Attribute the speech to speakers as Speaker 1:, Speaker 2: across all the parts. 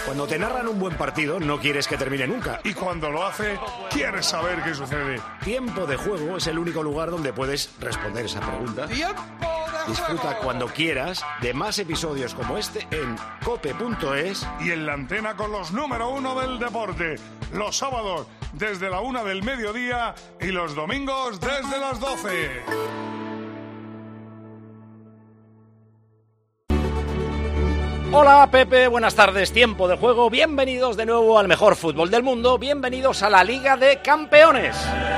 Speaker 1: Cuando te narran un buen partido, no quieres que termine nunca.
Speaker 2: Y cuando lo hace, quieres saber qué sucede.
Speaker 1: Tiempo de Juego es el único lugar donde puedes responder esa pregunta.
Speaker 3: ¡Tiempo de
Speaker 1: Disfruta
Speaker 3: juego!
Speaker 1: cuando quieras de más episodios como este en cope.es.
Speaker 2: Y en la antena con los número 1 del deporte. Los sábados desde la 1 del mediodía y los domingos desde las 12.
Speaker 1: Hola Pepe, buenas tardes, Tiempo de Juego, bienvenidos de nuevo al mejor fútbol del mundo, bienvenidos a la Liga de Campeones.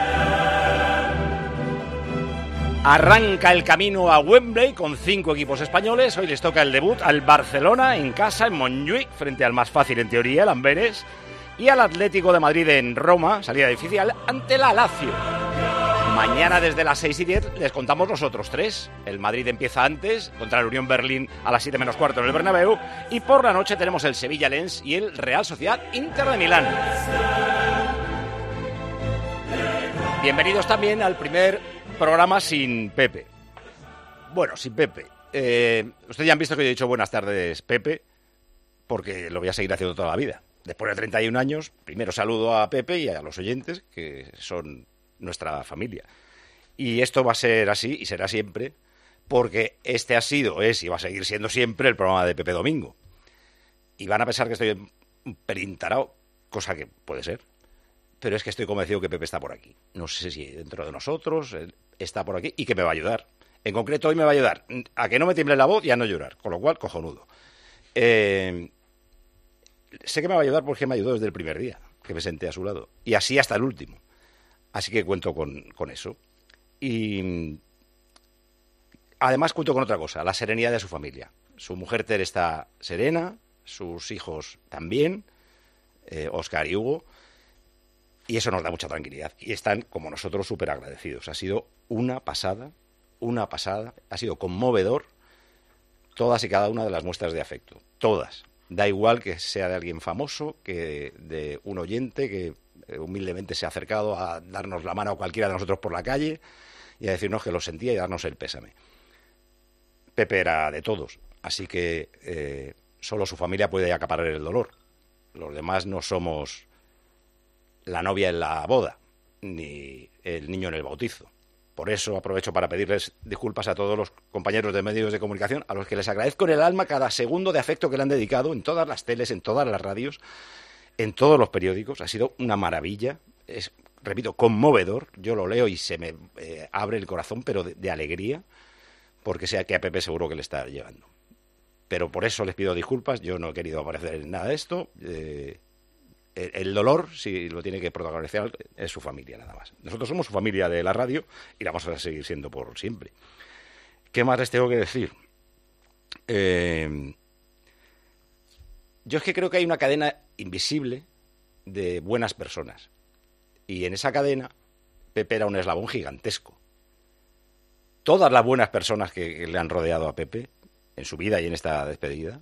Speaker 1: Arranca el camino a Wembley con 5 equipos españoles, hoy les toca el debut al Barcelona en casa, en Montjuïc, frente al más fácil en teoría, el Amberes, y al Atlético de Madrid en Roma, salida difícil, ante la Lazio. Mañana desde las 6:10 les contamos los otros 3. El Madrid empieza antes, contra el Unión Berlín a las 7 menos cuarto en el Bernabéu. Y por la noche tenemos el Sevilla Lens y el Real Sociedad Inter de Milán. Bienvenidos también al primer programa sin Pepe. Bueno, sin Pepe. Ustedes ya han visto que yo he dicho buenas tardes, Pepe, porque lo voy a seguir haciendo toda la vida. Después de 31 años, primero saludo a Pepe y a los oyentes, que son nuestra familia. Y esto va a ser así y será siempre, porque este ha sido, es y va a seguir siendo siempre el programa de Pepe Domingo. Y van a pensar que estoy un pelín tarao, cosa que puede ser, pero es que estoy convencido que Pepe está por aquí. No sé si dentro de nosotros él está por aquí y que me va a ayudar. En concreto hoy me va a ayudar a que no me tiemble la voz y a no llorar, con lo cual, cojonudo. Sé que me va a ayudar porque me ayudó desde el primer día que me senté a su lado, y así hasta el último. Así que cuento con eso. Y además cuento con otra cosa, la serenidad de su familia. Su mujer Tere está serena, sus hijos también, Óscar y Hugo, y eso nos da mucha tranquilidad. Y están, como nosotros, súper agradecidos. Ha sido una pasada, ha sido conmovedor todas y cada una de las muestras de afecto. Todas. Da igual que sea de alguien famoso, que de un oyente que humildemente se ha acercado a darnos la mano a cualquiera de nosotros por la calle y a decirnos que lo sentía y darnos el pésame. Pepe era de todos, así que solo su familia puede acaparar el dolor. Los demás no somos la novia en la boda, ni el niño en el bautizo. Por eso aprovecho para pedirles disculpas a todos los compañeros de medios de comunicación, a los que les agradezco en el alma cada segundo de afecto que le han dedicado en todas las teles, en todas las radios, en todos los periódicos. Ha sido una maravilla, es, repito, conmovedor. Yo lo leo y se me abre el corazón, pero de alegría, porque sé que a Pepe seguro que le está llegando. Pero por eso les pido disculpas, yo no he querido aparecer en nada de esto. El dolor, si lo tiene que protagonizar, es su familia, nada más. Nosotros somos su familia de la radio y la vamos a seguir siendo por siempre. ¿Qué más les tengo que decir? Yo es que creo que hay una cadena invisible de buenas personas. Y en esa cadena, Pepe era un eslabón gigantesco. Todas las buenas personas que le han rodeado a Pepe, en su vida y en esta despedida,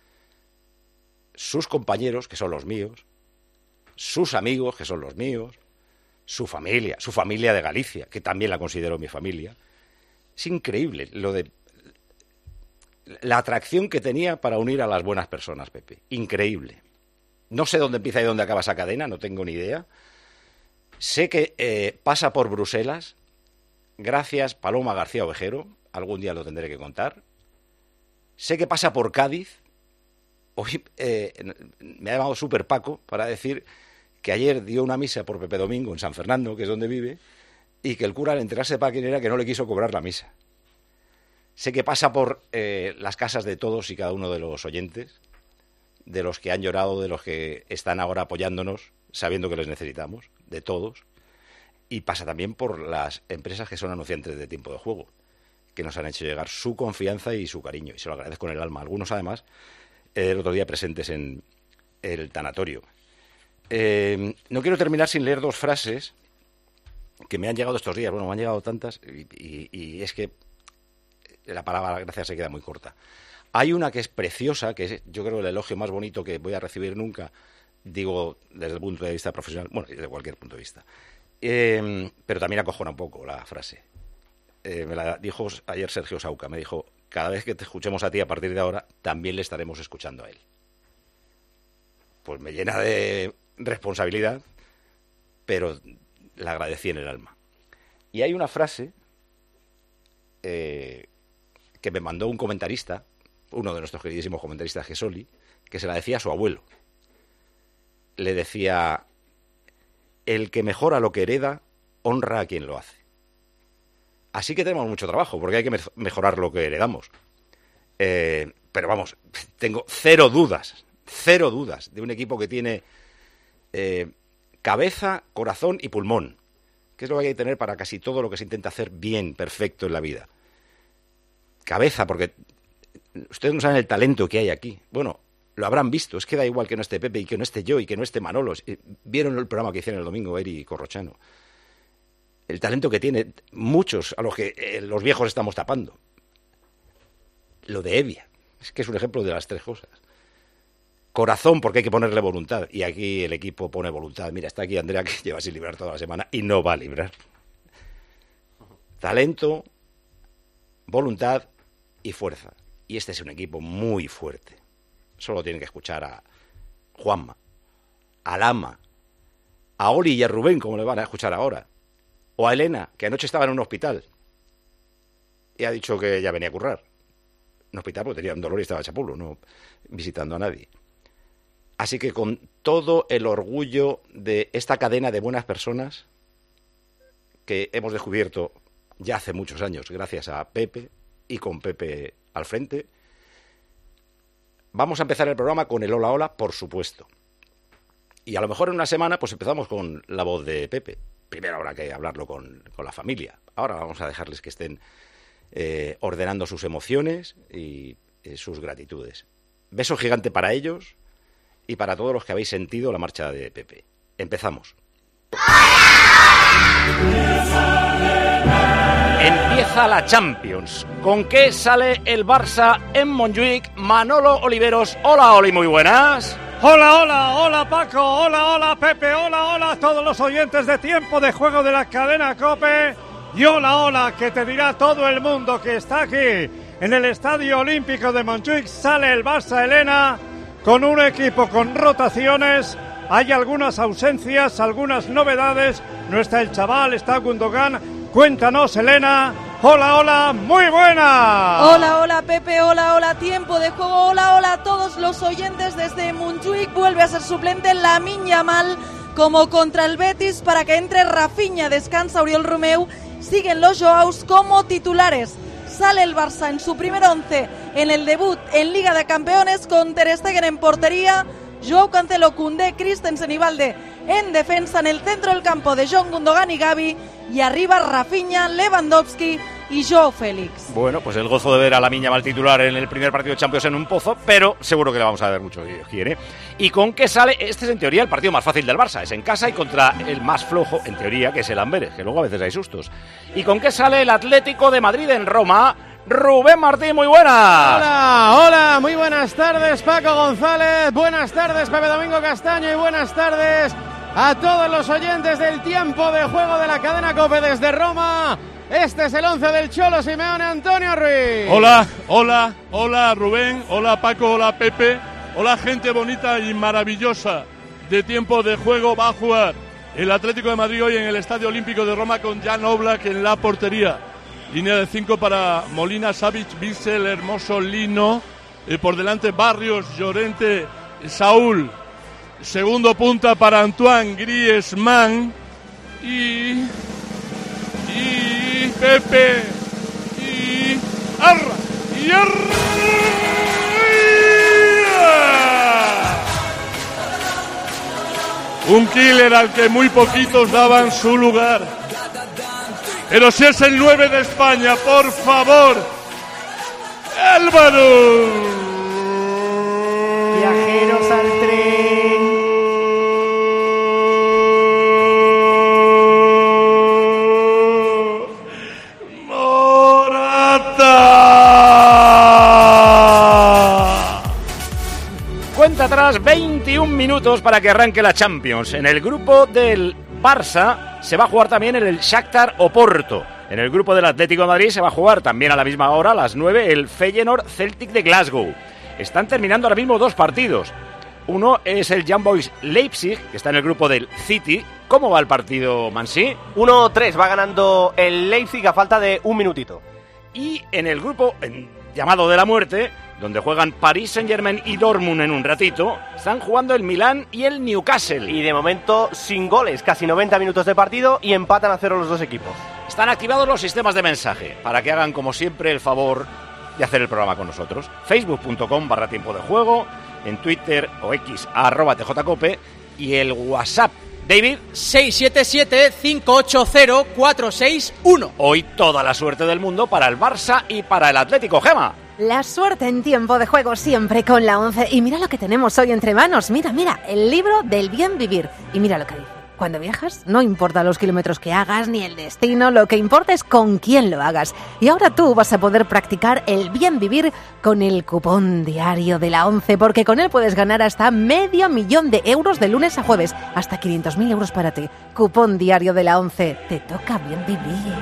Speaker 1: sus compañeros, que son los míos, sus amigos, que son los míos, su familia de Galicia, que también la considero mi familia. Es increíble lo de la atracción que tenía para unir a las buenas personas, Pepe. Increíble. No sé dónde empieza y dónde acaba esa cadena, no tengo ni idea. Sé que pasa por Bruselas, gracias Paloma García Ovejero, algún día lo tendré que contar. Sé que pasa por Cádiz. Hoy me ha llamado Super Paco para decir que ayer dio una misa por Pepe Domingo en San Fernando, que es donde vive, y que el cura, al enterarse para quién era, que no le quiso cobrar la misa. Sé que pasa por las casas de todos y cada uno de los oyentes, de los que han llorado, de los que están ahora apoyándonos, sabiendo que les necesitamos, de todos. Y pasa también por las empresas que son anunciantes de Tiempo de Juego, que nos han hecho llegar su confianza y su cariño, y se lo agradezco en el alma. Algunos, además, el otro día presentes en el tanatorio. No quiero terminar sin leer 2 frases que me han llegado estos días. Bueno, me han llegado tantas y es que la palabra gracias se queda muy corta. Hay una que es preciosa, que es, yo creo, el elogio más bonito que voy a recibir nunca, digo, desde el punto de vista profesional, bueno, desde cualquier punto de vista. Pero también acojona un poco la frase. Me la dijo ayer Sergio Sauca, me dijo: cada vez que te escuchemos a ti a partir de ahora, también le estaremos escuchando a él. pues me llena de responsabilidad, pero la agradecí en el alma. Y hay una frase que me mandó un comentarista, uno de nuestros queridísimos comentaristas, Gesoli, que se la decía a su abuelo. Le decía: el que mejora lo que hereda, honra a quien lo hace. Así que tenemos mucho trabajo, porque hay que mejorar lo que heredamos. Pero vamos, tengo cero dudas de un equipo que tiene cabeza, corazón y pulmón, que es lo que hay que tener para casi todo lo que se intenta hacer bien, perfecto en la vida. Cabeza, porque ustedes no saben el talento que hay aquí. Bueno, lo habrán visto, es que da igual que no esté Pepe y que no esté yo y que no esté Manolo. Vieron el programa que hicieron el domingo Eri y Corrochano. El talento que tiene muchos a los que los viejos estamos tapando. Lo de Evia, es que es un ejemplo de las tres cosas. Corazón, porque hay que ponerle voluntad, y aquí el equipo pone voluntad. Mira, está aquí Andrea, que lleva sin librar toda la semana y no va a librar. Talento, voluntad y fuerza. Y este es un equipo muy fuerte. Solo tienen que escuchar a Juanma, a Lama, a Oli y a Rubén, como le van a escuchar ahora, o a Elena, que anoche estaba en un hospital y ha dicho que ya venía a currar. Un hospital porque tenía un dolor y estaba chapulo, no visitando a nadie. Así que con todo el orgullo de esta cadena de buenas personas que hemos descubierto ya hace muchos años, gracias a Pepe y con Pepe al frente, vamos a empezar el programa con el hola hola, por supuesto. Y a lo mejor en una semana pues empezamos con la voz de Pepe. Primero habrá que hablarlo con la familia. Ahora vamos a dejarles que estén ordenando sus emociones y sus gratitudes. Beso gigante para ellos y para todos los que habéis sentido la marcha de Pepe. Empezamos. Empieza la Champions. ¿Con qué sale el Barça en Montjuic? Manolo Oliveros. Hola, Oli, muy buenas.
Speaker 3: Hola Paco, hola Pepe, hola a todos los oyentes de Tiempo de Juego de la cadena COPE. Y hola que te dirá todo el mundo que está aquí en el Estadio Olímpico de Montjuic. Sale el Barça, Elena, con un equipo con rotaciones. Hay algunas ausencias, algunas novedades. No está el chaval, está Gundogan. Cuéntanos, Elena. Hola, muy buena.
Speaker 4: Hola Pepe, hola Tiempo de Juego, hola a todos los oyentes desde Montjuic. Vuelve a ser suplente Lamine Yamal como contra el Betis para que entre Rafinha, descansa Oriol Romeu, siguen los Joaos como titulares. Sale el Barça en su primer once en el debut en Liga de Campeones con Ter Stegen en portería, Joao Cancelo, Koundé, Christensen y Valde en defensa, en el centro del campo de John Gundogan y Gavi, y arriba Rafinha, Lewandowski y Joao Félix.
Speaker 1: Bueno, pues el gozo de ver a Lamine Yamal titular en el primer partido de Champions en un pozo, pero seguro que le vamos a ver mucho si Dios quiere. ¿Y con qué sale? Este es en teoría el partido más fácil del Barça, es en casa y contra el más flojo, en teoría, que es el Amberes, que luego a veces hay sustos. ¿Y con qué sale el Atlético de Madrid en Roma? Rubén Martín, muy buenas.
Speaker 5: Hola, muy buenas tardes, Paco González, buenas tardes, Pepe Domingo Castaño, y buenas tardes a todos los oyentes del Tiempo de Juego de la cadena COPE desde Roma. Este es el 11 del Cholo Simeone, Antonio Ruiz.
Speaker 6: Hola Rubén, hola Paco, hola Pepe, hola gente bonita y maravillosa de Tiempo de Juego. Va a jugar el Atlético de Madrid hoy en el Estadio Olímpico de Roma con Jan Oblak en la portería. Línea de 5 para Molina, Savic, Bissell, Hermoso, Lino. Por delante Barrios, Llorente, Saúl. Segundo punta para Antoine Griezmann. Y Pepe. Y Arra. Un killer al que muy poquitos daban su lugar. Pero si es el 9 de España, por favor, Álvaro.
Speaker 5: Viajeros al tren.
Speaker 1: Morata. Cuenta atrás 21 minutos para que arranque la Champions. En el grupo del Barça se va a jugar también en el Shakhtar Oporto. En el grupo del Atlético de Madrid se va a jugar también a la misma hora, a las 9, el Feyenoord Celtic de Glasgow. Están terminando ahora mismo dos partidos. Uno es el Young Boys Leipzig, que está en el grupo del City. ¿Cómo va el partido, Mansi?
Speaker 7: 1-3, va ganando el Leipzig a falta de un minutito.
Speaker 1: Y en el grupo llamado de la muerte, donde juegan Paris Saint-Germain y Dortmund en un ratito, están jugando el Milán y el Newcastle.
Speaker 7: Y de momento sin goles, casi 90 minutos de partido y empatan a 0 los dos equipos.
Speaker 1: Están activados los sistemas de mensaje para que hagan, como siempre, el favor de hacer el programa con nosotros. Facebook.com/tiempo de juego, en Twitter o X @tjcope y el WhatsApp. David,
Speaker 8: 677-580-461.
Speaker 1: Hoy toda la suerte del mundo para el Barça y para el Atlético. Gema.
Speaker 9: La suerte en tiempo de juego siempre con la 11. Y mira lo que tenemos hoy entre manos. Mira, el libro del bien vivir. Y mira lo que dice. Cuando viajas, no importa los kilómetros que hagas ni el destino, lo que importa es con quién lo hagas. Y ahora tú vas a poder practicar el bien vivir con el cupón diario de la 11, porque con él puedes ganar hasta $500,000 de euros de lunes a jueves, hasta 500.000 euros para ti. Cupón diario de la 11, te toca bien vivir.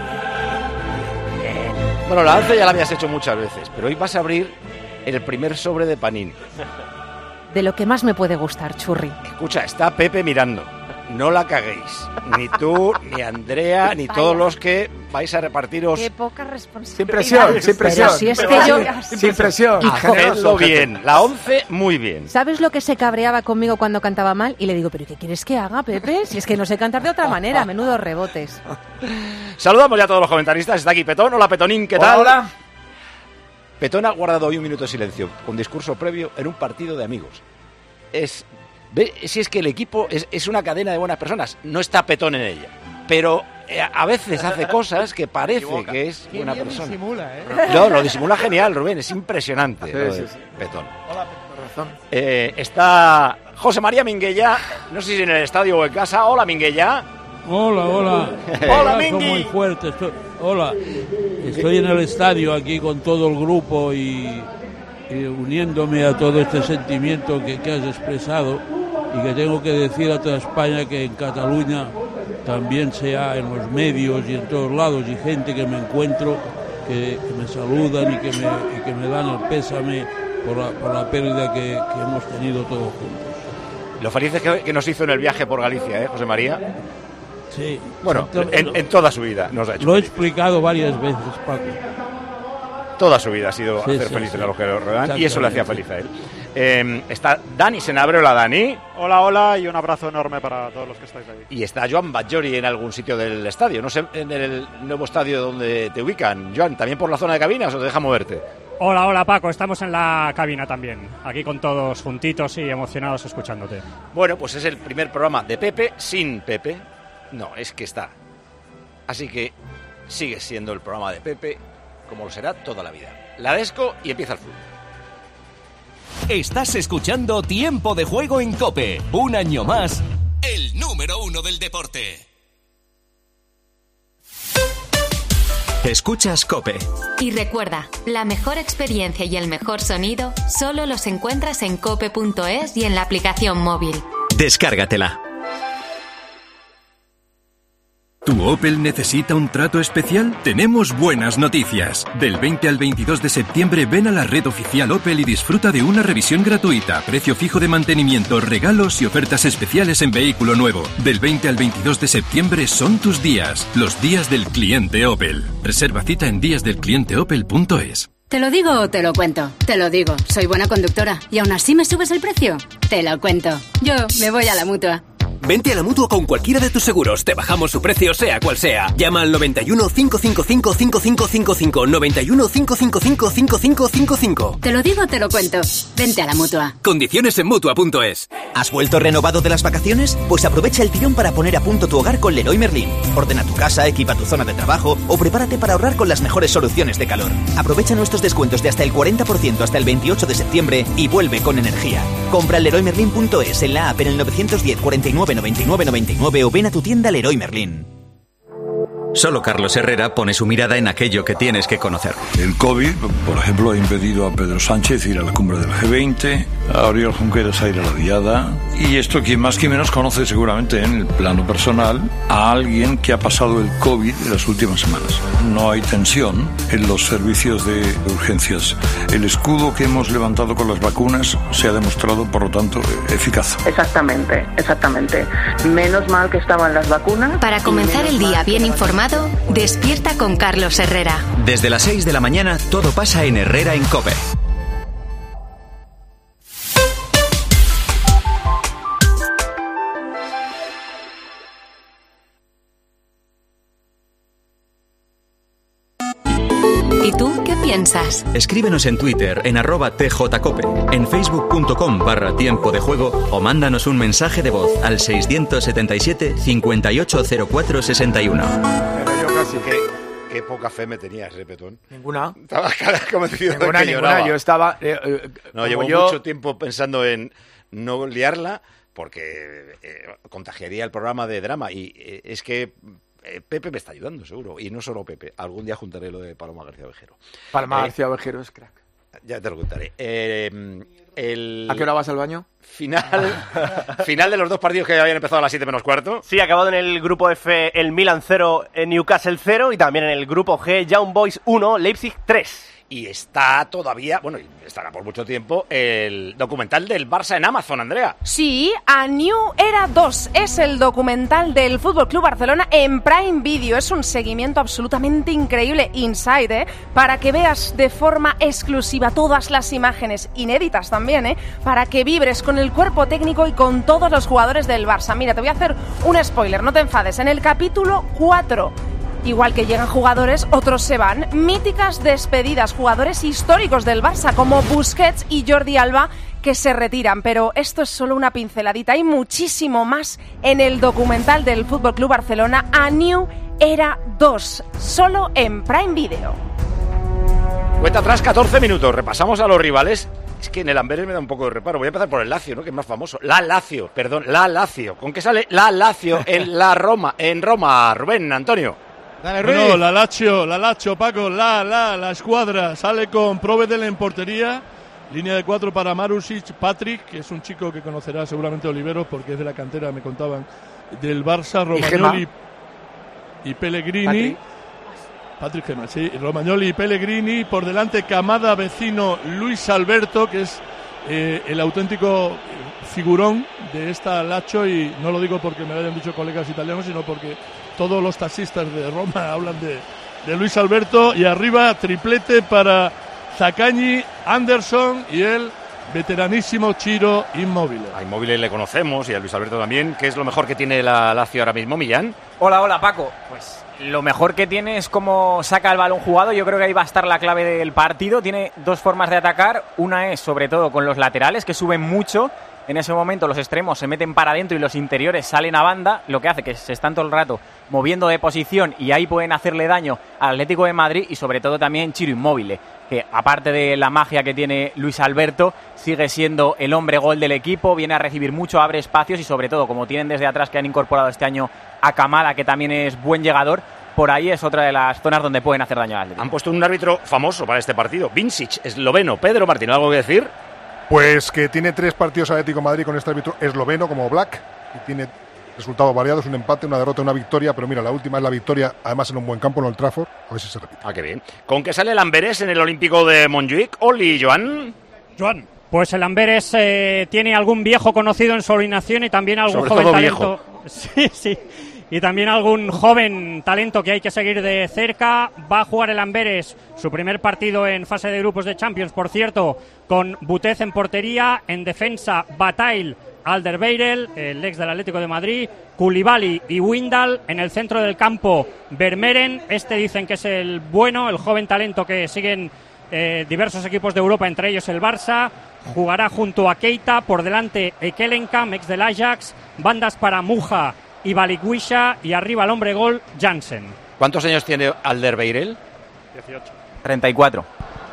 Speaker 1: Bueno, la 11 ya la habías hecho muchas veces, pero hoy vas a abrir el primer sobre de Panini.
Speaker 9: De lo que más me puede gustar, Churri.
Speaker 1: Escucha, está Pepe mirando. No la caguéis. Ni tú, ni Andrea, ni todos los que vais a repartiros.
Speaker 9: Qué poca responsabilidad.
Speaker 5: Sin presión, sin presión.
Speaker 9: Pero si es que yo...
Speaker 5: Sin presión.
Speaker 1: Hacedlo bien. La 11, muy bien.
Speaker 9: ¿Sabes lo que se cabreaba conmigo cuando cantaba mal? Y le digo, ¿pero qué quieres que haga, Pepe? Si es que no sé cantar de otra manera, menudo rebotes.
Speaker 1: Saludamos ya a todos los comentaristas. Está aquí Petón. Hola, Petonín, ¿qué tal?
Speaker 5: Hola.
Speaker 1: Petón ha guardado hoy un minuto de silencio, con discurso previo en un partido de amigos. Si es que el equipo es una cadena de buenas personas, no está Petón en ella, pero a veces hace cosas que parece que es buena persona.
Speaker 5: Disimula,
Speaker 1: No, lo disimula genial, Rubén, es impresionante.
Speaker 5: Sí.
Speaker 1: Petón.
Speaker 5: Hola, por razón.
Speaker 1: Está José María Minguella, no sé si en el estadio o en casa. Hola, Minguella.
Speaker 10: Hola.
Speaker 1: Hola,
Speaker 10: Abrazo
Speaker 1: Mingui.
Speaker 10: muy fuerte. Estoy en el estadio aquí con todo el grupo y uniéndome a todo este sentimiento que has expresado, y que tengo que decir a toda España que en Cataluña también sea en los medios y en todos lados, y gente que me encuentro que me saludan y que me dan el pésame por la pérdida que hemos tenido todos juntos.
Speaker 1: Lo felices que nos hizo en el viaje por Galicia, José María.
Speaker 10: Sí.
Speaker 1: Bueno, en toda su vida nos ha hecho.
Speaker 10: Lo he explicado varias veces, Paco.
Speaker 1: Toda su vida ha sido hacer feliz a los que lo rodean, y eso le hacía feliz a él. Está Dani Senabre. Hola, Dani.
Speaker 11: Hola, y un abrazo enorme para todos los que estáis ahí.
Speaker 1: Y está Joan Batllori en algún sitio del estadio, no sé, en el nuevo estadio donde te ubican. Joan, ¿también por la zona de cabinas o te deja moverte?
Speaker 11: Hola, Paco, estamos en la cabina también, aquí con todos juntitos y emocionados escuchándote.
Speaker 1: Bueno, pues es el primer programa de Pepe sin Pepe. No, es que está. Así que sigue siendo el programa de Pepe, como lo será toda la vida. La desco y empieza el fútbol.
Speaker 12: Estás escuchando Tiempo de Juego en COPE. Un año más, el número 1 del deporte. Escuchas COPE.
Speaker 13: Y recuerda, la mejor experiencia y el mejor sonido solo los encuentras en cope.es y en la aplicación móvil.
Speaker 12: Descárgatela.
Speaker 14: ¿Tu Opel necesita un trato especial? Tenemos buenas noticias. Del 20 al 22 de septiembre ven a la red oficial Opel y disfruta de una revisión gratuita, precio fijo de mantenimiento, regalos y ofertas especiales en vehículo nuevo. Del 20 al 22 de septiembre son tus días, los días del cliente Opel. Reserva cita en díasdelclienteopel.es.
Speaker 15: ¿Te lo digo o te lo cuento? Te lo digo, soy buena conductora. ¿Y aún así me subes el precio? Te lo cuento. Yo me voy a la Mutua.
Speaker 12: Vente a la Mutua con cualquiera de tus seguros. Te bajamos su precio, sea cual sea. Llama al 91 555 5555. 91 555 5555.
Speaker 15: Te lo digo, te lo cuento. Vente a la Mutua.
Speaker 12: Condiciones en Mutua.es.
Speaker 16: ¿Has vuelto renovado de las vacaciones? Pues aprovecha el tirón para poner a punto tu hogar con Leroy Merlin. Ordena tu casa, equipa tu zona de trabajo o prepárate para ahorrar con las mejores soluciones de calor. Aprovecha nuestros descuentos de hasta el 40% hasta el 28 de septiembre y vuelve con energía. Compra en LeroyMerlin.es, en la app, en el 910 49 99 99 o ven a tu tienda Leroy Merlin.
Speaker 12: Solo Carlos Herrera pone su mirada en aquello que tienes que conocer.
Speaker 17: El COVID, por ejemplo, ha impedido a Pedro Sánchez ir a la cumbre del G20, a Oriol Junqueras a ir a la diada. Y esto quien más que menos conoce seguramente en el plano personal a alguien que ha pasado el COVID en las últimas semanas. No hay tensión en los servicios de urgencias. El escudo que hemos levantado con las vacunas se ha demostrado, por lo tanto, eficaz.
Speaker 18: Exactamente. Menos mal que estaban las vacunas.
Speaker 13: Para comenzar el día bien informado, despierta con Carlos Herrera.
Speaker 16: Desde las 6 de la mañana todo pasa en Herrera en COPE.
Speaker 13: ¿Y tú qué piensas?
Speaker 16: Escríbenos en Twitter en @tjcope, en facebook.com/tiempo de juego o mándanos un mensaje de voz al 677 580461.
Speaker 1: Pero yo casi qué poca fe me tenías, Petón.
Speaker 19: Ninguna.
Speaker 1: Estaba convencido de que
Speaker 19: ninguna.
Speaker 1: lloraba.
Speaker 19: Yo estaba...
Speaker 1: llevo mucho tiempo pensando en no liarla porque contagiaría el programa de drama y es que... Pepe me está ayudando, seguro. Y no solo Pepe. Algún día juntaré lo de Paloma García Ovejero.
Speaker 19: Paloma García Ovejero es crack.
Speaker 1: Ya te lo contaré.
Speaker 19: ¿A qué hora vas al baño?
Speaker 1: Final de los dos partidos que habían empezado a las 7 menos cuarto.
Speaker 7: Sí, ha acabado en el grupo F el Milan 0, Newcastle 0 y también en el grupo G Young Boys 1, Leipzig 3.
Speaker 1: Y está todavía, bueno, estará por mucho tiempo, el documental del Barça en Amazon, Andrea.
Speaker 20: Sí, A New Era 2 es el documental del FC Barcelona en Prime Video. Es un seguimiento absolutamente increíble, inside, para que veas de forma exclusiva todas las imágenes, inéditas también, para que vibres con el cuerpo técnico y con todos los jugadores del Barça. Mira, te voy a hacer un spoiler, no te enfades. En el capítulo 4... igual que llegan jugadores, otros se van. Míticas despedidas, jugadores históricos del Barça como Busquets y Jordi Alba que se retiran. Pero esto es solo una pinceladita. Hay muchísimo más en el documental del FC Barcelona, A New Era 2, solo en Prime Video.
Speaker 1: Cuenta atrás 14 minutos. Repasamos a los rivales. Es que en el Amberes me da un poco de reparo. Voy a empezar por el Lazio, ¿no? Que es más famoso. La Lazio. ¿Con qué sale la Lazio en Roma? Rubén, Antonio.
Speaker 6: Dale, bueno, la Lazio, Paco, la escuadra sale con Provedel en portería, línea de 4 para Marusic, Patrick, que es un chico que conocerá seguramente Oliveros porque es de la cantera, me contaban, del Barça, Romagnoli y Pellegrini. Patrick Gema, sí, Romagnoli y Pellegrini, por delante Camada, Vecino, Luis Alberto, que es el auténtico figurón de esta Lazio, y no lo digo porque me lo hayan dicho colegas italianos, sino porque todos los taxistas de Roma hablan de Luis Alberto. Y arriba triplete para Zaccagni, Anderson y el veteranísimo Ciro Immobile.
Speaker 1: A Immobile le conocemos y a Luis Alberto también. ¿Qué es lo mejor que tiene la Lazio ahora mismo, Millán?
Speaker 8: Hola Paco. Pues lo mejor que tiene es cómo saca el balón jugado. Yo creo que ahí va a estar la clave del partido. Tiene dos formas de atacar. Una es sobre todo con los laterales, que suben mucho. En ese momento los extremos se meten para adentro y los interiores salen a banda, lo que hace que se están todo el rato moviendo de posición y ahí pueden hacerle daño al Atlético de Madrid, y sobre todo también Ciro Immobile, que aparte de la magia que tiene Luis Alberto, sigue siendo el hombre gol del equipo, viene a recibir mucho, abre espacios y sobre todo, como tienen desde atrás que han incorporado este año a Kamada, que también es buen llegador, por ahí es otra de las zonas donde pueden hacer daño al Atlético.
Speaker 1: Han puesto un árbitro famoso para este partido, Vincic, esloveno. Pedro Martín, ¿algo que decir?
Speaker 21: Pues que tiene 3 partidos Atlético de Madrid con este árbitro esloveno como Black, y tiene resultados variados, un empate, una derrota, una victoria, pero mira, la última es la victoria, además en un buen campo, en Old Trafford, a ver si se repite.
Speaker 1: Ah, qué bien. ¿Con qué sale el Amberes en el Olímpico de Montjuic? Oli, Joan.
Speaker 11: Pues el Amberes tiene algún viejo conocido en su alineación y también algún
Speaker 1: sobre
Speaker 11: joven
Speaker 1: todo
Speaker 11: talento.
Speaker 1: Viejo.
Speaker 11: Sí. Y también algún joven talento que hay que seguir de cerca. Va a jugar el Amberes su primer partido en fase de grupos de Champions, por cierto, con Butez en portería, en defensa Bataille, Alderweireld, el ex del Atlético de Madrid, Koulibaly y Wijndal, en el centro del campo Vermeeren, dicen que es el bueno, el joven talento que siguen diversos equipos de Europa, entre ellos el Barça. Jugará junto a Keita, por delante Ekelenkamp, ex del Ajax, bandas para Muja y Balikwisha, y arriba el hombre gol Jansen.
Speaker 1: ¿Cuántos años tiene Alderweireld?
Speaker 11: 18.
Speaker 8: 34.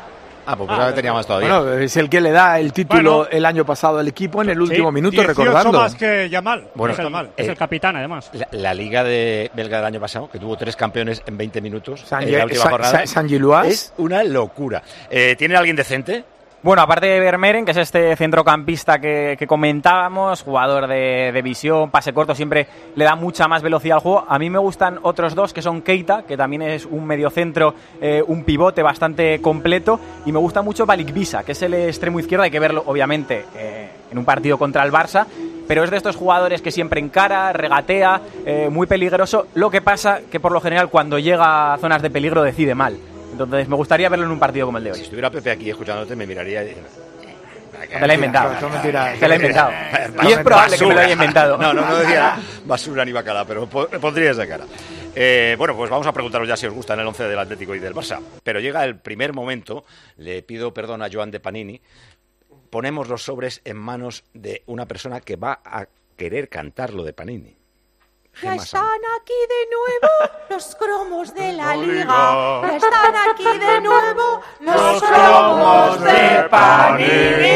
Speaker 1: Pues ahora tenía más todavía.
Speaker 19: Bueno, es el que le da el título el año pasado al equipo en el último minuto,
Speaker 3: 18
Speaker 19: recordando.
Speaker 3: más que Yamal.
Speaker 1: Bueno,
Speaker 11: es el capitán, además.
Speaker 1: La Liga belga del año pasado, que tuvo 3 campeones en 20 minutos,
Speaker 19: San
Speaker 1: la última jornada,
Speaker 19: Gilois
Speaker 1: es una locura. ¿Tiene alguien decente?
Speaker 8: Bueno, aparte de Vermeeren, que es este centrocampista que comentábamos, jugador de visión, pase corto, siempre le da mucha más velocidad al juego. A mí me gustan otros dos, que son Keita, que también es un mediocentro, un pivote bastante completo, y me gusta mucho Balikvisa, que es el extremo izquierdo. Hay que verlo, obviamente, en un partido contra el Barça, pero es de estos jugadores que siempre encara, regatea, muy peligroso. Lo que pasa que por lo general cuando llega a zonas de peligro decide mal. Entonces me gustaría verlo en un partido como el de hoy.
Speaker 1: Si estuviera Pepe aquí escuchándote me miraría y...
Speaker 8: Te lo he inventado. Te lo he inventado. Y es probable que me lo haya inventado.
Speaker 1: No decía basura ni bacala, pero pondría esa cara. Bueno, pues vamos a preguntaros ya si os gustan el 11 del Atlético y del Barça. Pero llega el primer momento, le pido perdón a Joan de Panini, ponemos los sobres en manos de una persona que va a querer cantar lo de Panini.
Speaker 2: Ya están aquí de nuevo los cromos de la Liga. Ya están aquí de nuevo los cromos de Panini.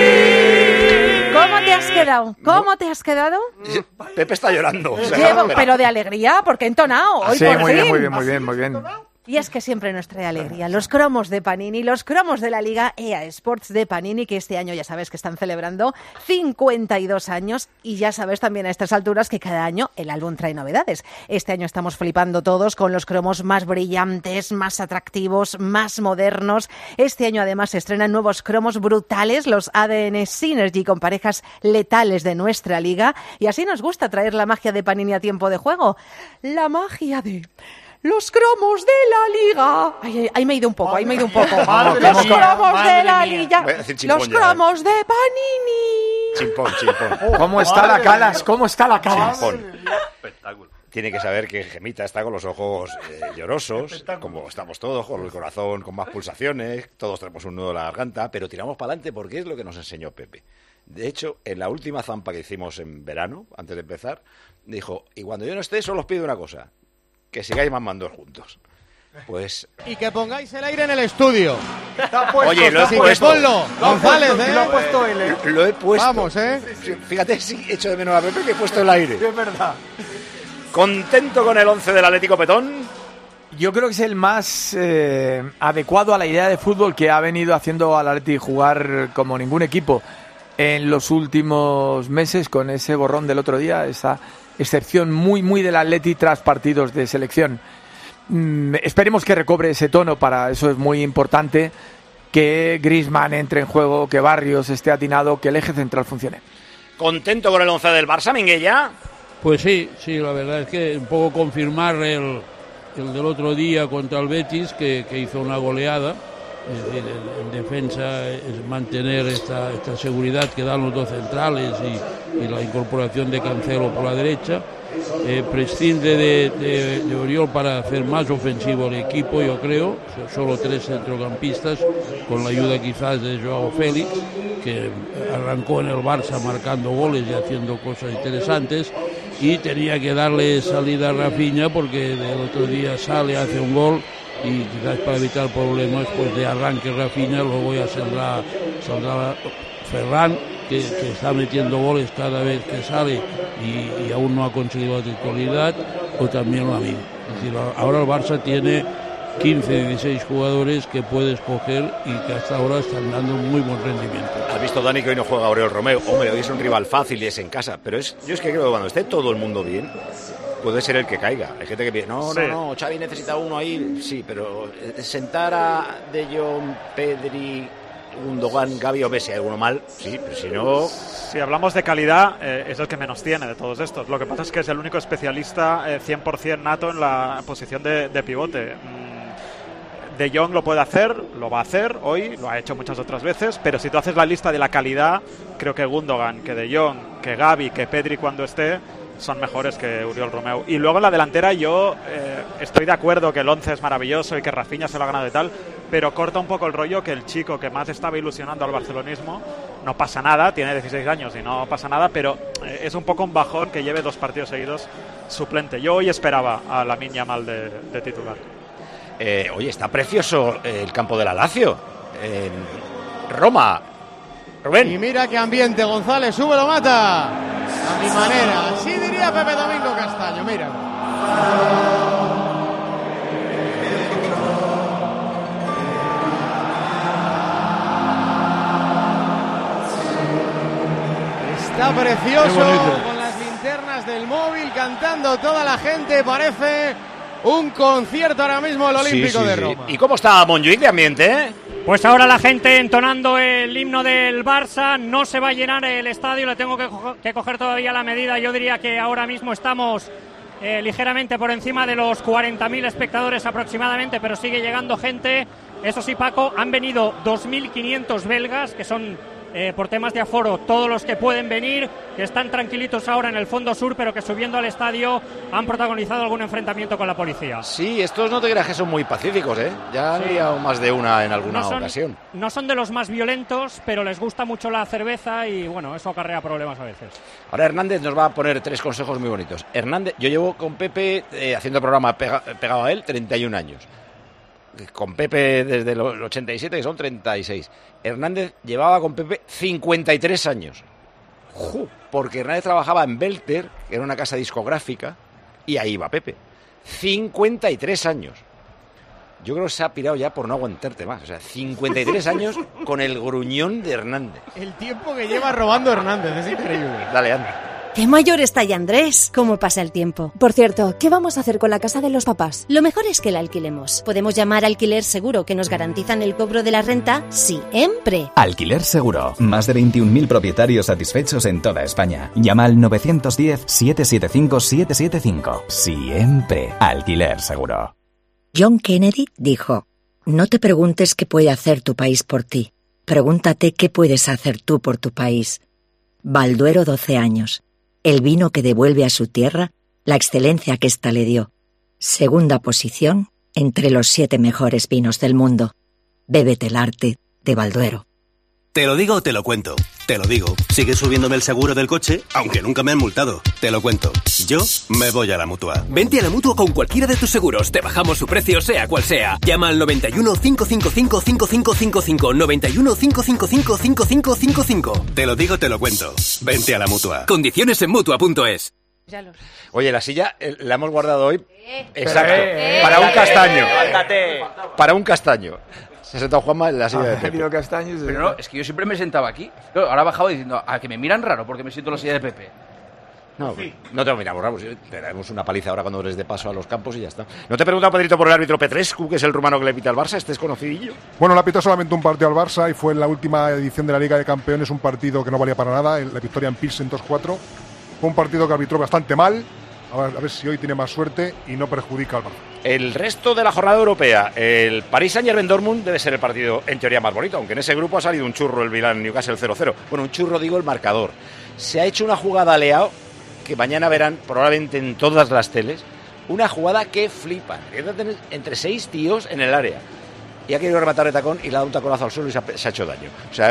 Speaker 9: ¿Cómo te has quedado? ¿Cómo te has quedado?
Speaker 1: Pepe está llorando.
Speaker 9: Pero de alegría, porque he entonado. Hoy
Speaker 19: sí,
Speaker 9: por
Speaker 19: muy
Speaker 9: fin.
Speaker 19: bien, muy bien.
Speaker 9: Y es que siempre nos trae alegría. Los cromos de Panini, los cromos de la Liga EA Sports de Panini, que este año ya sabes que están celebrando 52 años y ya sabes también a estas alturas que cada año el álbum trae novedades. Este año estamos flipando todos con los cromos más brillantes, más atractivos, más modernos. Este año además se estrenan nuevos cromos brutales, los ADN Synergy con parejas letales de nuestra Liga. Y así nos gusta traer la magia de Panini a tiempo de juego. La magia de... los cromos de la Liga. Ahí me he ido un poco. Los cromos de la Liga. Los cromos de Panini.
Speaker 1: Chimpón.
Speaker 19: ¿Cómo está la Calas?
Speaker 1: Chimpón. Espectáculo. Tiene que saber que Gemita está con los ojos llorosos, como estamos todos, con el corazón con más pulsaciones, todos tenemos un nudo en la garganta, pero tiramos para adelante porque es lo que nos enseñó Pepe. De hecho, en la última zampa que hicimos en verano, antes de empezar, dijo, y cuando yo no esté, solo os pido una cosa, que sigáis mamando juntos. Pues...
Speaker 5: Y que pongáis el aire en el estudio.
Speaker 19: Está puesto,
Speaker 1: oye, lo he puesto.
Speaker 5: Ponlo, González,
Speaker 19: lo ha puesto él.
Speaker 1: Lo he puesto.
Speaker 5: Vamos,
Speaker 1: Fíjate, sí, echo de menos a Pepe que he puesto el aire.
Speaker 19: Es verdad.
Speaker 1: ¿Contento con el 11 del Atlético Petón?
Speaker 19: Yo creo que es el más adecuado a la idea de fútbol que ha venido haciendo al Atleti jugar como ningún equipo en los últimos meses, con ese borrón del otro día, esa excepción muy del Atleti tras partidos de selección. Esperemos que recobre ese tono, para eso es muy importante que Griezmann entre en juego, que Barrios esté atinado, que el eje central funcione.
Speaker 1: ¿Contento con el 11 del Barça, Minguella?
Speaker 10: Pues sí, la verdad es que un poco confirmar el del otro día contra el Betis, que hizo una goleada. Es decir, en defensa es mantener esta seguridad que dan los dos centrales y la incorporación de Cancelo por la derecha. Prescinde de Oriol para hacer más ofensivo el equipo, yo creo. Solo 3 centrocampistas, con la ayuda quizás de Joao Félix, que arrancó en el Barça marcando goles y haciendo cosas interesantes, y tenía que darle salida a Rafinha porque el otro día sale, hace un gol, y quizás para evitar problemas pues de arranque Rafinha, luego ya saldrá Ferran, que está metiendo goles cada vez que sale y aún no ha conseguido la titularidad, o también la misma. Es decir, ahora el Barça tiene 15, 16 jugadores que puede escoger y que hasta ahora están dando muy buen rendimiento.
Speaker 1: Has visto, Dani, que hoy no juega Oriol Romeu. Hombre, hoy es un rival fácil y es en casa, pero yo es que creo que cuando esté todo el mundo bien, puede ser el que caiga. Hay gente que piensa, no, Xavi necesita uno ahí, sí, pero sentar a De Jong, Pedri, Gundogan, Gavi o Messi, alguno mal, sí, pero si no...
Speaker 22: Si hablamos de calidad, es el que menos tiene de todos estos. Lo que pasa es que es el único especialista 100% nato en la posición de pivote. De Jong lo puede hacer, lo va a hacer hoy, lo ha hecho muchas otras veces, pero si tú haces la lista de la calidad, creo que Gundogan, que De Jong, que Gavi, que Pedri cuando esté, son mejores que Oriol Romeu. Y luego en la delantera yo estoy de acuerdo que el 11 es maravilloso y que Rafinha se lo ha ganado y tal, pero corta un poco el rollo que el chico que más estaba ilusionando al barcelonismo, no pasa nada, tiene 16 años y no pasa nada, pero es un poco un bajón que lleve 2 partidos seguidos suplente. Yo hoy esperaba a Lamine Yamal de titular.
Speaker 1: Oye, está precioso el campo de la Lazio en Roma. Rubén.
Speaker 5: Y mira qué ambiente, González, súbelo, mata. A mi manera, así diría Pepe Domingo Castaño, mira. Está precioso, con las linternas del móvil, cantando toda la gente, parece un concierto ahora mismo el Olímpico de Roma.
Speaker 1: ¿Y cómo está Montjuïc de ambiente,
Speaker 11: Pues ahora la gente entonando el himno del Barça, no se va a llenar el estadio, le tengo que coger todavía la medida, yo diría que ahora mismo estamos ligeramente por encima de los 40.000 espectadores aproximadamente, pero sigue llegando gente. Eso sí, Paco, han venido 2.500 belgas, que son por temas de aforo todos los que pueden venir, que están tranquilitos ahora en el fondo sur, pero que subiendo al estadio han protagonizado algún enfrentamiento con la policía.
Speaker 1: Sí, estos no te creas que son muy pacíficos, ¿eh? Ya han liado más de una en alguna ocasión.
Speaker 11: No son de los más violentos, pero les gusta mucho la cerveza y bueno, eso acarrea problemas a veces.
Speaker 1: Ahora Hernández nos va a poner 3 consejos muy bonitos. Hernández, yo llevo con Pepe haciendo el programa pegado a él 31 años. Con Pepe desde el 87, que son 36. Hernández llevaba con Pepe 53 años. Porque Hernández trabajaba en Belter, que era una casa discográfica, y ahí iba Pepe. 53 años. Yo creo que se ha pirado ya por no aguantarte más. O sea, 53 años con el gruñón de Hernández.
Speaker 5: El tiempo que lleva robando Hernández, es increíble.
Speaker 1: Dale, anda.
Speaker 4: ¡Qué mayor está ya Andrés! ¿Cómo pasa el tiempo?
Speaker 14: Por cierto, ¿qué vamos a hacer con la casa de los papás?
Speaker 4: Lo mejor es que la alquilemos. Podemos llamar Alquiler Seguro, que nos garantizan el cobro de la renta siempre.
Speaker 23: Alquiler Seguro. Más de 21.000 propietarios satisfechos en toda España. Llama al 910-775-775. Siempre. Alquiler Seguro.
Speaker 24: John Kennedy dijo: no te preguntes qué puede hacer tu país por ti. Pregúntate qué puedes hacer tú por tu país. Balduero, 12 años. El vino que devuelve a su tierra la excelencia que ésta le dio. Segunda posición entre los 7 mejores vinos del mundo. Bébete el arte de Balduero.
Speaker 25: Te lo digo o te lo cuento. Te lo digo. Sigue subiéndome el seguro del coche, aunque nunca me han multado. Te lo cuento. Yo me voy a la Mutua.
Speaker 12: Vente a la Mutua con cualquiera de tus seguros. Te bajamos su precio, sea cual sea. Llama al 91 555 5555. 91 555 5555.
Speaker 25: Te lo digo, te lo cuento. Vente a la Mutua.
Speaker 12: Condiciones en Mutua.es.
Speaker 1: Oye, la silla la hemos guardado hoy. Exacto. Para un castaño. Para un castaño. Se ha sentado Juanma en la silla de Pepe.
Speaker 26: Pero no, es que yo siempre me sentaba aquí. Ahora he bajado diciendo, a que me miran raro porque me siento en la silla de Pepe.
Speaker 1: No, no te lo miramos raro. Te daremos una paliza ahora cuando eres de paso a los campos y ya está. ¿No te he preguntado, Pedrito, por el árbitro Petrescu, que es el rumano que le pita al Barça? ¿Este es conocidillo?
Speaker 21: Bueno, le pitó solamente un partido al Barça y fue en la última edición de la Liga de Campeones un partido que no valía para nada, la victoria en Pilsen 2-4. Fue un partido que arbitró bastante mal. A ver si hoy tiene más suerte y no perjudica al Barça.
Speaker 1: El resto de la jornada europea, el Paris Saint-Germain-Dortmund debe ser el partido en teoría más bonito, aunque en ese grupo ha salido un churro el Milan-Newcastle 0-0. Bueno, un churro digo el marcador. Se ha hecho una jugada a Leao, que mañana verán probablemente en todas las teles, una jugada que flipa. Entre 6 tíos en el área. Y ha querido rematar de tacón y le ha dado un taconazo al suelo y se ha hecho daño. O sea,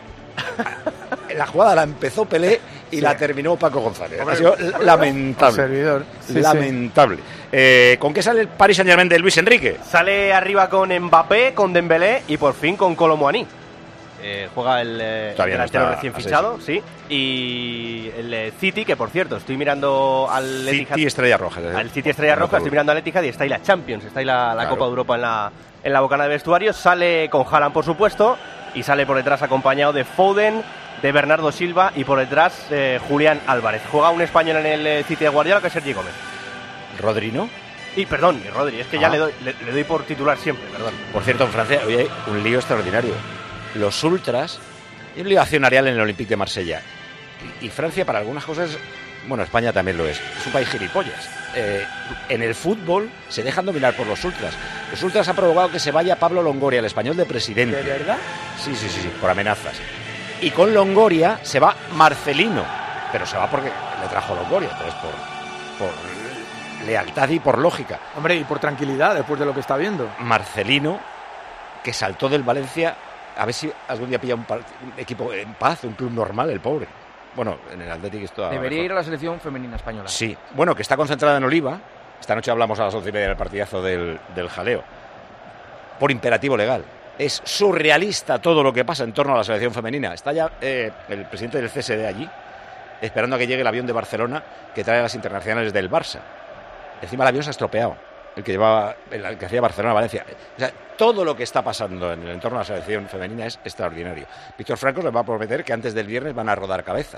Speaker 1: la jugada la empezó Pelé y la terminó Paco González. Ha sido lamentable.
Speaker 19: Servidor.
Speaker 1: Lamentable. ¿Con qué sale el Paris Saint-Germain de Luis Enrique?
Speaker 7: Sale arriba con Mbappé, con Dembélé y por fin con Kolo Muani. Juega el delantero recién fichado, sí. Y el City, que por cierto, estoy mirando al Etihad.
Speaker 1: City Estrella Roja.
Speaker 7: Al City Estrella Roja, estoy mirando al Etihad y está ahí la Champions, está ahí la Copa de Europa en la bocana de vestuario. Sale con Haaland, por supuesto, y sale por detrás acompañado de Foden, de Bernardo Silva y por detrás Julián Álvarez. Juega un español en el City de Guardiola, que es Sergi Gómez.
Speaker 1: ¿Rodri no?
Speaker 7: Y Rodri, es que ya le doy por titular siempre, perdón.
Speaker 1: Por cierto, en Francia hoy hay un lío extraordinario. Los ultras, hay un lío accionarial en el Olympique de Marsella. Y Francia, para algunas cosas, bueno, España también lo es un país gilipollas. En el fútbol se dejan dominar por los ultras. Los ultras han provocado que se vaya Pablo Longoria, el español de presidente.
Speaker 7: ¿De verdad?
Speaker 1: Sí, por amenazas. Y con Longoria se va Marcelino, pero se va porque le trajo Longoria, entonces por lealtad y por lógica.
Speaker 19: Hombre, y por tranquilidad, después de lo que está viendo.
Speaker 1: Marcelino, que saltó del Valencia, a ver si algún día pilla un equipo en paz, un club normal, el pobre. Bueno, en el Athletic esto...
Speaker 26: Debería ir a la selección femenina española.
Speaker 1: Sí, bueno, que está concentrada en Oliva. Esta noche hablamos a las 11:30 del partidazo del jaleo. Por imperativo legal. Es surrealista todo lo que pasa en torno a la selección femenina. Está ya el presidente del CSD allí, esperando a que llegue el avión de Barcelona que trae a las internacionales del Barça. Encima el avión se ha estropeado, el que hacía Barcelona-Valencia. O sea, todo lo que está pasando en el entorno de la selección femenina es extraordinario. Víctor Franco les va a prometer que antes del viernes van a rodar cabezas.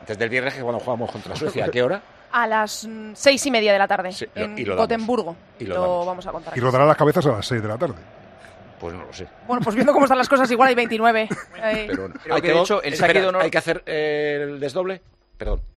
Speaker 1: Desde el viernes, que cuando jugamos contra Suecia, ¿a qué hora?
Speaker 13: A las 6:30 de la tarde,
Speaker 1: Sí,
Speaker 13: en
Speaker 1: y lo damos.
Speaker 13: Gotemburgo.
Speaker 1: Y lo damos.
Speaker 13: vamos a contar.
Speaker 21: Y rodarán las cabezas a las 6 de la tarde.
Speaker 1: Pues no lo sé.
Speaker 13: Bueno, pues viendo cómo están las cosas, igual hay 29.
Speaker 1: Pero
Speaker 26: Creo que, de hecho, el saque de honor...
Speaker 1: ¿Hay que hacer el desdoble? Perdón.